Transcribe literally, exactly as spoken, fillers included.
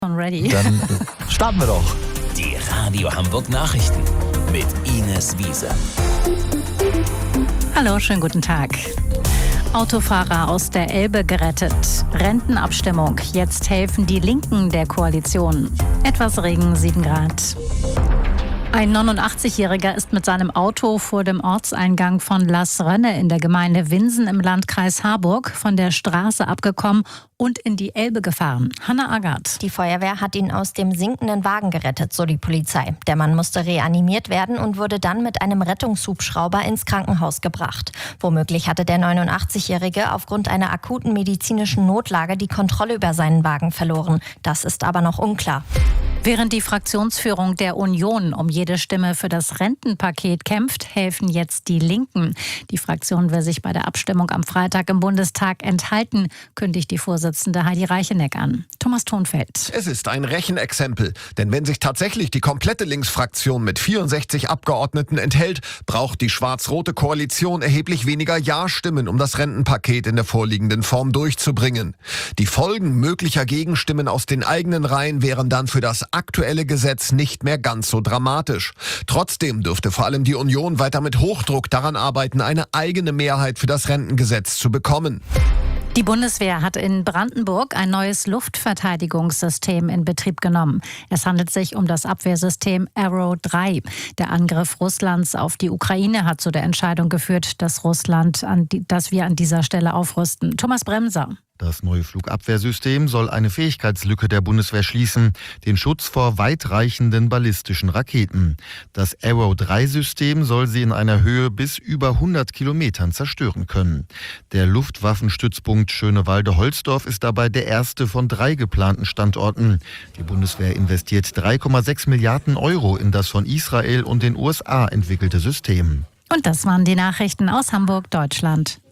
Ready. Dann starten wir doch. Die Radio Hamburg Nachrichten mit Ines Wiese. Hallo, schönen guten Tag. Autofahrer aus der Elbe gerettet. Rentenabstimmung. Jetzt helfen die Linken der Koalition. Etwas Regen, sieben Grad. Ein neunundachtzigjähriger ist mit seinem Auto vor dem Ortseingang von Las Rönne in der Gemeinde Winsen im Landkreis Harburg von der Straße abgekommen und in die Elbe gefahren. Hanna Agard. Die Feuerwehr hat ihn aus dem sinkenden Wagen gerettet, so die Polizei. Der Mann musste reanimiert werden und wurde dann mit einem Rettungshubschrauber ins Krankenhaus gebracht. Womöglich hatte der neunundachtzigjährige aufgrund einer akuten medizinischen Notlage die Kontrolle über seinen Wagen verloren. Das ist aber noch unklar. Während die Fraktionsführung der Union um jede Stimme für das Rentenpaket kämpft, helfen jetzt die Linken. Die Fraktion will sich bei der Abstimmung am Freitag im Bundestag enthalten, kündigt die Vorsitzende Heidi Reicheneck an. Thomas Thonfeld. Es ist ein Rechenexempel, denn wenn sich tatsächlich die komplette Linksfraktion mit vierundsechzig Abgeordneten enthält, braucht die schwarz-rote Koalition erheblich weniger Ja-Stimmen, um das Rentenpaket in der vorliegenden Form durchzubringen. Die Folgen möglicher Gegenstimmen aus den eigenen Reihen wären dann für das aktuelle Gesetz nicht mehr ganz so dramatisch. Trotzdem dürfte vor allem die Union weiter mit Hochdruck daran arbeiten, eine eigene Mehrheit für das Rentengesetz zu bekommen. Die Bundeswehr hat in Brandenburg ein neues Luftverteidigungssystem in Betrieb genommen. Es handelt sich um das Abwehrsystem Arrow drei. Der Angriff Russlands auf die Ukraine hat zu der Entscheidung geführt, dass Russland, an die, dass wir an dieser Stelle aufrüsten. Thomas Bremser. Das neue Flugabwehrsystem soll eine Fähigkeitslücke der Bundeswehr schließen, den Schutz vor weitreichenden ballistischen Raketen. Das Arrow drei System soll sie in einer Höhe bis über hundert Kilometern zerstören können. Der Luftwaffenstützpunkt Schönewalde-Holzdorf ist dabei der erste von drei geplanten Standorten. Die Bundeswehr investiert drei Komma sechs Milliarden Euro in das von Israel und den U S A entwickelte System. Und das waren die Nachrichten aus Hamburg, Deutschland.